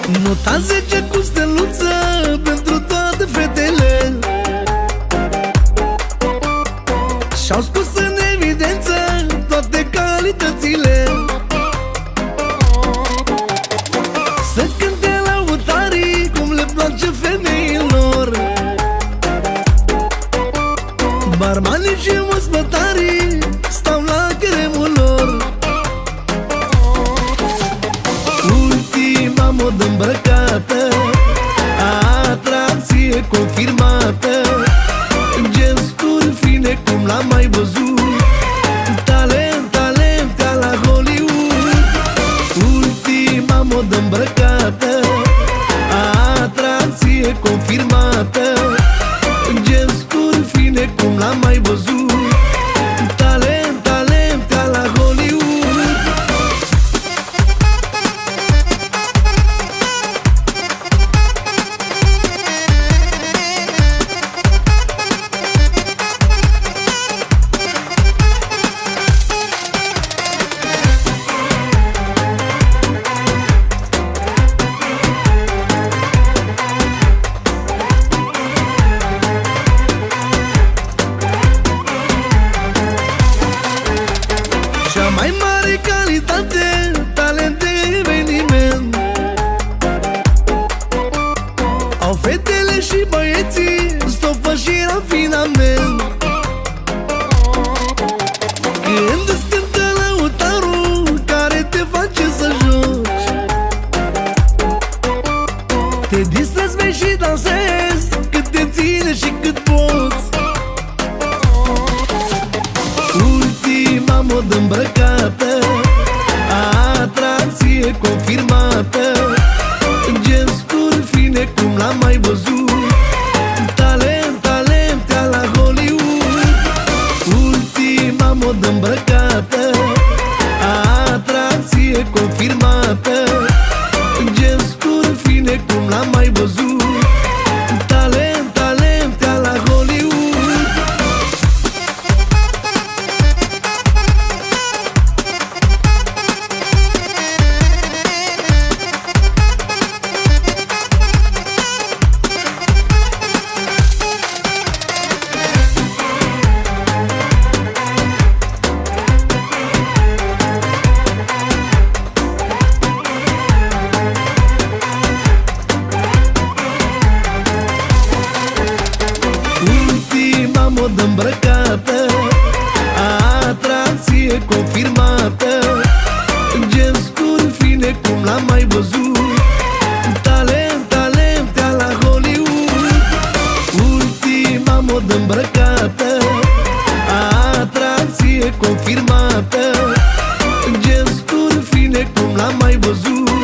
Nota 10 cu steluță pentru toate fetele și-au scos în evidență toate calitățile. Să cânte lăutarii cum le place femeilor, barmanii și ospătarii stau la cremul lor. Ultima modă îmbrăcată, atracție confirmată, gesturi fine cum l-am mai văzut, talent, talent ca la Hollywood. Ultima modă îmbrăcată, atracție confirmată, gesturi fine cum l-am mai văzut, talent, talent ca la Hollywood. Cea mai mare calitate, talent de eveniment, au fetele și băieții, stofă și rafinament. Când îți cântă lăutarul care te face să joci, te distrezi, bei și dansezi cât te ține și cât poți. Ultima modă îmbrăcată, atracție confirmată, gesturi fine cum l-am mai văzut, talent, talent ca la Hollywood. Ultima modă îmbrăcată, atracție confirmată, gesturi fine cum l-am mai văzut, talent, talent ca la Hollywood. Ultima modă îmbrăcată, atracție confirmată, gesturi fine cum l-am mai văzut, talent, talent ca la Hollywood. Ultima modă îmbrăcată, atracție confirmată, gesturi fine cum l-am mai văzut,